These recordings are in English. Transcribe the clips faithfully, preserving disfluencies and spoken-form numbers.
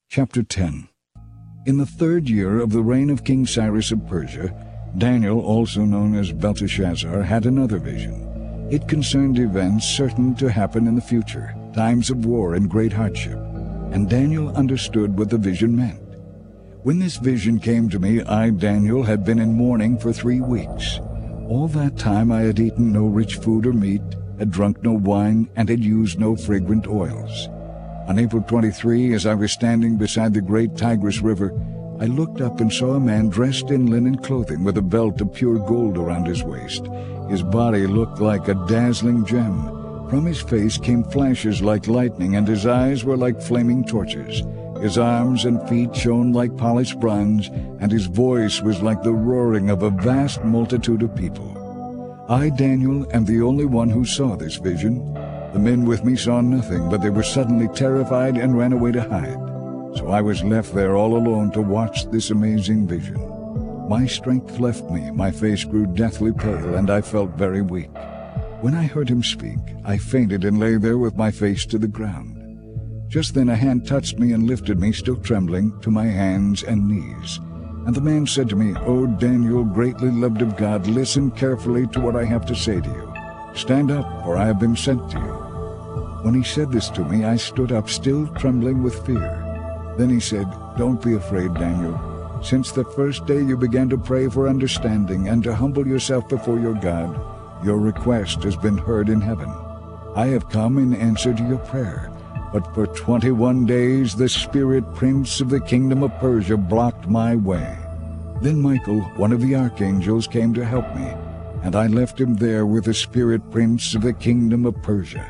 Chapter ten. In the third year of the reign of King Cyrus of Persia, Daniel, also known as Belteshazzar, had another vision. It concerned events certain to happen in the future, times of war and great hardship, and Daniel understood what the vision meant. When this vision came to me, I, Daniel, had been in mourning for three weeks. All that time I had eaten no rich food or meat, had drunk no wine, and had used no fragrant oils. On April twenty-third, as I was standing beside the great Tigris River, I looked up and saw a man dressed in linen clothing with a belt of pure gold around his waist. His body looked like a dazzling gem. From his face came flashes like lightning, and his eyes were like flaming torches. His arms and feet shone like polished bronze, and his voice was like the roaring of a vast multitude of people. I, Daniel, am the only one who saw this vision. The men with me saw nothing, but they were suddenly terrified and ran away to hide. So I was left there all alone to watch this amazing vision. My strength left me, my face grew deathly pale, and I felt very weak. When I heard him speak, I fainted and lay there with my face to the ground. Just then a hand touched me and lifted me, still trembling, to my hands and knees. And the man said to me, "O Daniel, greatly loved of God, listen carefully to what I have to say to you. Stand up, for I have been sent to you." When he said this to me, I stood up, still trembling with fear. Then he said, "Don't be afraid, Daniel. Since the first day you began to pray for understanding and to humble yourself before your God, your request has been heard in heaven. I have come in answer to your prayer. But for twenty-one days the spirit prince of the kingdom of Persia blocked my way. Then Michael, one of the archangels, came to help me, and I left him there with the spirit prince of the kingdom of Persia.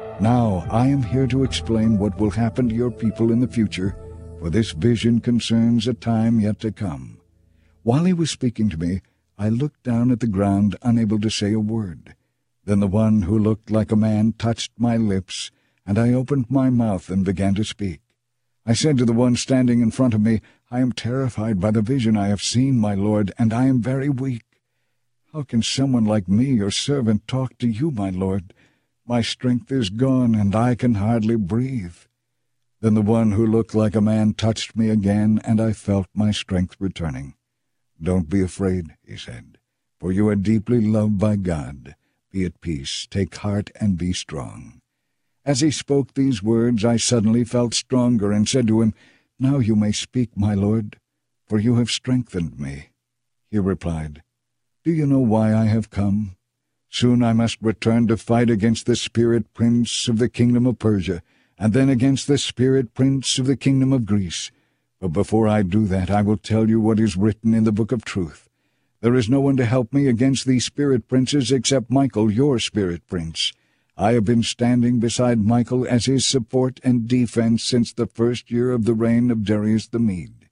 Now I am here to explain what will happen to your people in the future, for this vision concerns a time yet to come." While he was speaking to me, I looked down at the ground, unable to say a word. Then the one who looked like a man touched my lips, and I opened my mouth and began to speak. I said to the one standing in front of me, "I am terrified by the vision I have seen, my lord, and I am very weak. How can someone like me, your servant, talk to you, my lord? My strength is gone, and I can hardly breathe." Then the one who looked like a man touched me again, and I felt my strength returning. "Don't be afraid," he said, "for you are deeply loved by God. Be at peace, take heart, and be strong." As he spoke these words, I suddenly felt stronger and said to him, "Now you may speak, my lord, for you have strengthened me." He replied, "Do you know why I have come? Soon I must return to fight against the spirit prince of the kingdom of Persia, and then against the spirit prince of the kingdom of Greece. But before I do that, I will tell you what is written in the book of truth. There is no one to help me against these spirit princes except Michael, your spirit prince. I have been standing beside Michael as his support and defense since the first year of the reign of Darius the Mede.